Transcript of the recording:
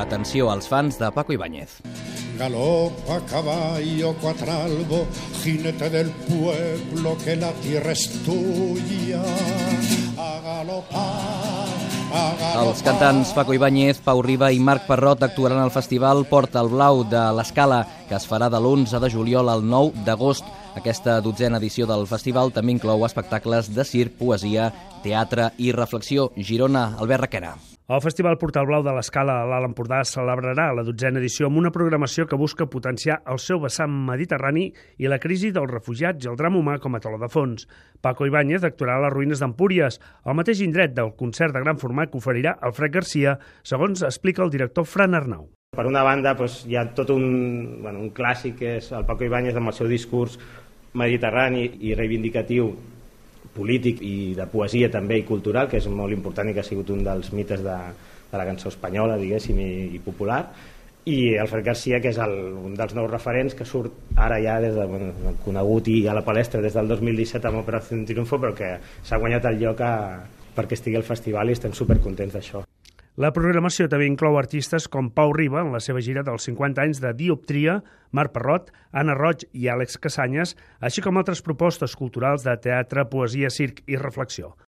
Atenció als fans de Paco Ibáñez. Galopa caballo cuatralbo, jinete del pueblo, que la tierra es tuya. A galopar. Els cantants Paco Ibáñez, Pau Riba i Marc Parrot actuaran al festival Porta el Blau de l'Escala, que es farà de l'11 de juliol al 9 d'agost. Aquesta 12a edició del festival també inclou espectacles de circ, poesia, teatre i reflexió. Girona, Albert Requena. El Festival Portal Blau de l'Escala a l'Alt Empordà celebrarà la 12a edició amb una programació que busca potenciar el seu vessant mediterrani i la crisi dels refugiats i el drama humà com a teló de fons. Paco Ibáñez actuarà a les ruïnes d'Empúries, al mateix indret del concert de gran format que oferirà Alfred Garcia, segons explica el director Fran Arnau. Per una banda, hi ha tot un clàssic, que és el Paco Ibáñez amb el seu discurs mediterrani i reivindicatiu, polític i de poesia també i cultural, que és molt important i que ha sigut un dels mites de la cançó espanyola, diguéssim, i popular, i Alfred Garcia, que és un dels nous referents que surt ara ja conegut i a la palestra des del 2017 amb Operació Triunfo, però que s'ha guanyat el lloc perquè estigui al festival i estem supercontents d'això. La programació també inclou artistes com Pau Riba en la seva gira dels 50 anys de Dioptria, Marc Parrot, Anna Roig i Àlex Casanyes, així com altres propostes culturals de teatre, poesia, circ i reflexió.